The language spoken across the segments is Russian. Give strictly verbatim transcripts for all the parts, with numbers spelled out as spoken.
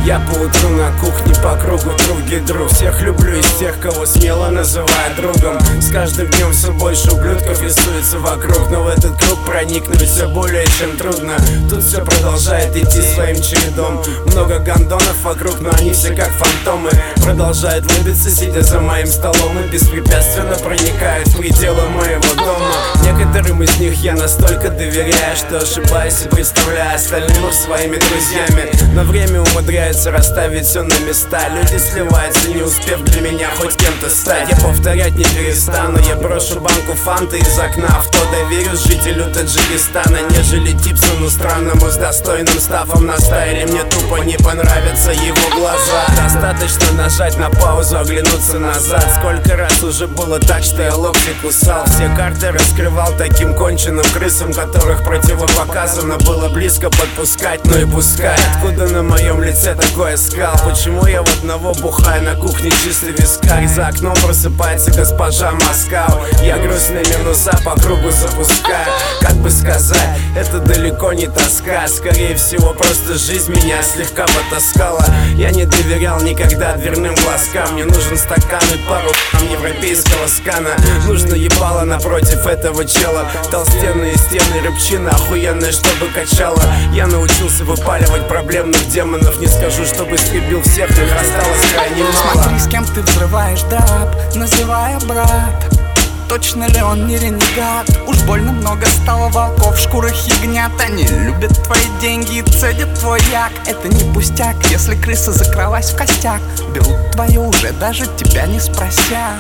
Я поутру на кухне по кругу друг друг. Всех люблю из тех, кого смело называю другом. С каждым днем все больше ублюдков рисуется вокруг, но в этот круг проникнуть все более чем трудно. Тут все продолжает идти своим чередом. Много гондонов вокруг, но они все как фантомы. Продолжают улыбиться, сидя за моим столом, и беспрепятственно проникают в пределы моего дома. Некоторым из них я настолько доверяю, что ошибаюсь и представляю остальных своими друзьями. Но время умудряется расставить все на места. Люди сливаются, не успев для меня хоть кем-то стать. Я повторять не перестану, я брошу банку фанты из окна авто. Доверюсь жителю Таджикистана, нежели Типсону странному с достойным стафом на стайле. Мне тупо не понравятся его глаза. Достаточно нажать на паузу, оглянуться назад. Сколько раз уже было так, что я локти кусал. Все карты раскрывал таким конченым крысам, которых противопоказано было близко подпускать. Ну и пускай. Откуда на моем лице такой оскал? Почему я в одного бухаю на кухне чистый вискарь? За окном просыпается госпожа Москва. Я грустные минуса по кругу запускаю. Как бы сказать, это далеко не тоска. Скорее всего, просто жизнь меня слегка потаскала. Я не доверял никогда дверным глазкам. Мне нужен стакан и пару европейского скана. Нужно ебало напротив этого чела. Толстенные стены, рыбчина охуенная, чтобы качала. Я научился выпаливать проблемных демонов. Не скажу, чтобы истребил всех, их осталось крайне мало. Смотри, с кем ты взрываешь драп, называя брат. Точно ли он не ренегат? Уж больно много стало волков в шкурах ягнят. Они любят твои деньги и цедят твой як. Это не пустяк, если крыса закрылась в костяк. Берут твое уже даже тебя не спрося.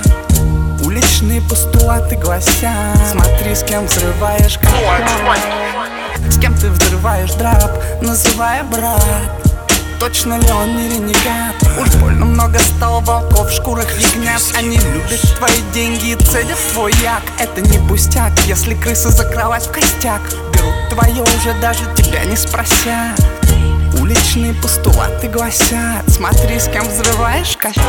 Уличные постулаты гласят: смотри, с кем взрываешь капот. С кем ты взрываешь драп, называя брат. Точно ли он не ренегат? Уж больно много стало волков в шкурах ягнят. Они любят твои деньги и цедят твой як. Это не пустяк, если крыса закралась в костяк. Берут твое уже даже тебя не спрося. Уличные постулаты гласят: смотри, с кем взрываешь костяк.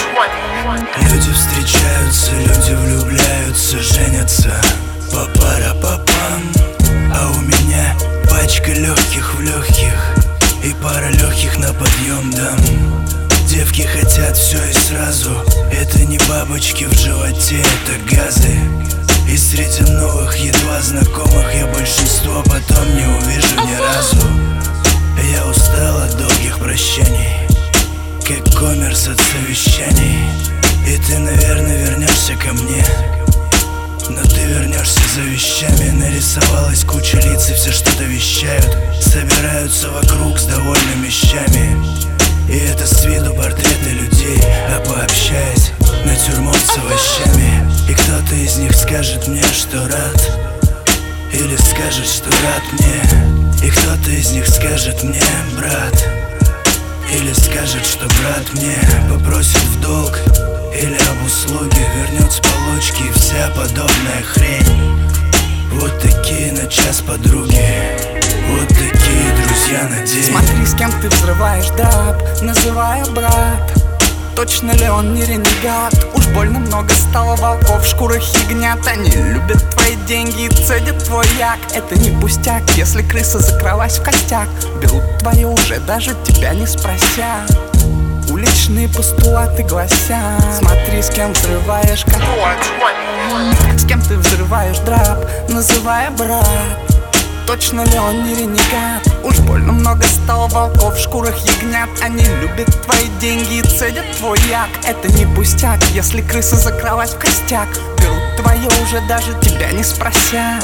Люди встречаются, люди влюбляются, женятся по пара-па-пам. А у меня пачка легких в легких и пара легких на подъем дам. Девки хотят все и сразу. Это не бабочки в животе, это газы. И среди новых, едва знакомых я большинство потом не увижу ни разу. Я устал от долгих прощаний, как коммерс от совещаний. И ты, наверное, вернешься ко мне, но ты вернешься за вещами. Нарисовалась куча лиц и все что-то вещают. Собираются вокруг с довольными щами. И это с виду портреты людей, а пообщаясь, натюрморт с овощами. И кто-то из них скажет мне, что рад, или скажет, что рад мне. И кто-то из них скажет мне: брат, или скажет, что брат мне попросит в долг или об услуге, вернет с полочки и вся подобная хрень. Вот такие на час подруги, вот такие друзья на день. Смотри, с кем ты взрываешь драп, называя брат. Точно ли он не ренегат? Уж больно много стало волков в шкурах ягнят. Они любят твои деньги и цедят твой як. Это не пустяк, если крыса закралась в костяк. Берут твое уже даже тебя не спрося. Уличные постулаты гласят: смотри, с кем взрываешь капот. С кем ты взрываешь драп, называя брат. Точно ли он не ренегат? Уж больно много стало волков в шкурах ягнят. Они любят твои деньги и цедят твой як. Это не пустяк, если крыса закралась в костяк. Берут твое уже даже тебя не спрося.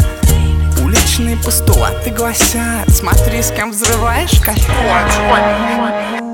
Уличные постулаты гласят: смотри, с кем взрываешь капот.